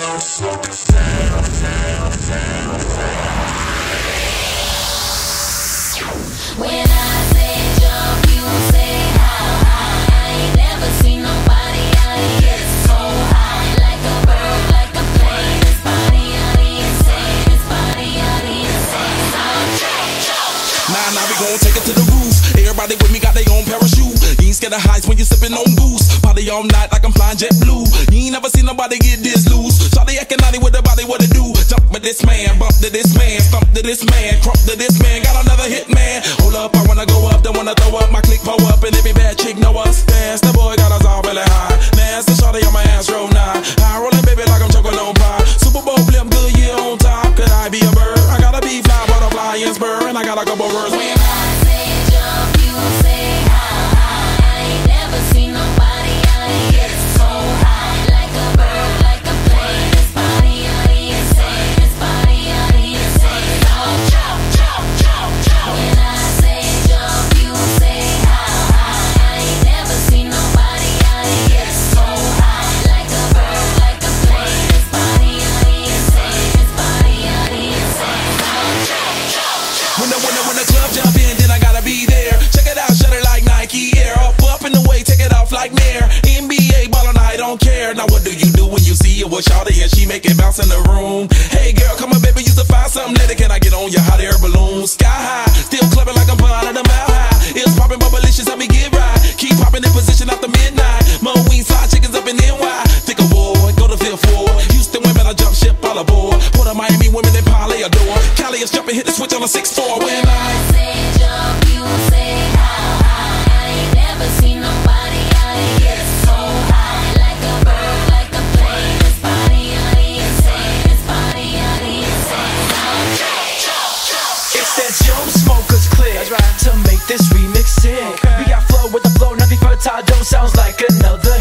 When I say jump, you say how high. I ain't never seen nobody out here so high. Like a bird, like a plane. This body out here insane. This body out here insane. Nah, we gon' take it to the roof. Everybody with me got their own parachute. You ain't scared of heights when you sippin' on goose. Party all night like I'm flying jet blue. You ain't never seen nobody get this loose. Shawty acting naughty with the body, what it do? Jump with this man, bump to this man, stump to this man, crump to this man. Got another hit man. Hold up, I wanna go up, don't wanna throw up. My click pull up and every bad chick know us. Dance, the boy got us all really high. Nasty shawty on my ass roll nine. High rolling baby like I'm choking on pie. Super Bowl blimp, good year on top. Could I be a bird? I gotta be fly, butterfly and spur, and I got a couple words. When I say jump, you say how high. I ain't never seen nobody out here so high. Like a bird, like a plane. This body out here insane. This body out here insane. Jump, jump, jump, jump. When I say jump, you say how high. I ain't never seen nobody out here so high. Like a bird, like a plane. This body out here insane. This body out here insane. Jump, jump, jump. When the club jump in, then I gotta be there. Check it out, shut it like Nike Air. Up in the way, take it off like Nair. NBA ballin', I don't care. Now what do you do when you see it with shawty and she make it bounce in the room? Hey girl, come on baby, you to find something later. Can I get on your hot air balloon? Sky high, still clubbing like I'm pulling the mile high. It's popping, but malicious, help me get right. Keep popping in position after midnight. Mo wings, fly chickens up in NY. Think of war, go to Fifth Ward. Houston women, I jump ship all aboard. Port of Miami women, they parlay adore. Cali is jumping, hit the switch on a 6-4. When I say jump, you say how high. I ain't never seen nobody out here so high. Like a bird, like a plane. This body out here insane. This body out here insane. It's that Joe Smokers click. That's right. To make this remix sick. We got flow with the flow, nothing fertile, don't sounds like another